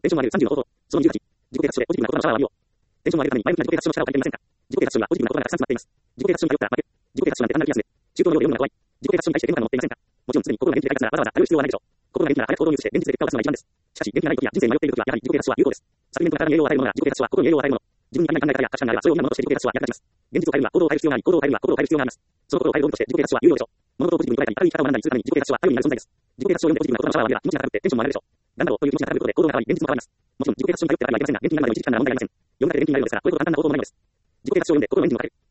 テンションを上げる30の方法。その28、自己啓発書でポジティブな言葉のシャワーを浴びよう。テンションを上げるために前向きな自己啓発書のシャワーを借りてみませんか。自己啓発書にはポジティブな言葉がたくさん詰まっています。自己啓発書に頼ったら負け。自己啓発書なんて単なる気安で、中東のようで読むのが怖い。自己啓発書に対してデモ感を持っていませんか。もちろん常に心が元気で快活ならわざわざ頼る必要はないでしょう。心が元気なら早く行動に移して現実で結果を出すのが一番です。しかし元気がない時や人生に迷っている時はやはり自己啓発書は有効です。サプリメントが体に栄養を与えるものなら自己啓発書は心に栄養を与えるもの。自分に足りない考え方や価値観があればそれを補うものとして自己啓発書は役立ちます。現実を変えるには行動を変える必要があり、行動を変えるには行動を変える必要があります。その行動を変える道具として自己啓発書は有用でしょう。物事をポジティブに捉えたり明るい生き方を学んだりするために自己啓発書は頼りになる存在です。自己啓発書を読んでポジティブな言葉のシャワーを浴びれば気持ちが高くてテンションも上がるでしょう。頑張ろうという気持ちが高ぶることで行動が変わり現実も変わります。もちろん自己啓発書に頼ってはいけませんが、元気になるまでの一時間なら問題ありません。読むだけで元気になるのですから、これほど簡単な方法もないのです。自己啓発書を読んで心のエンジンをかける。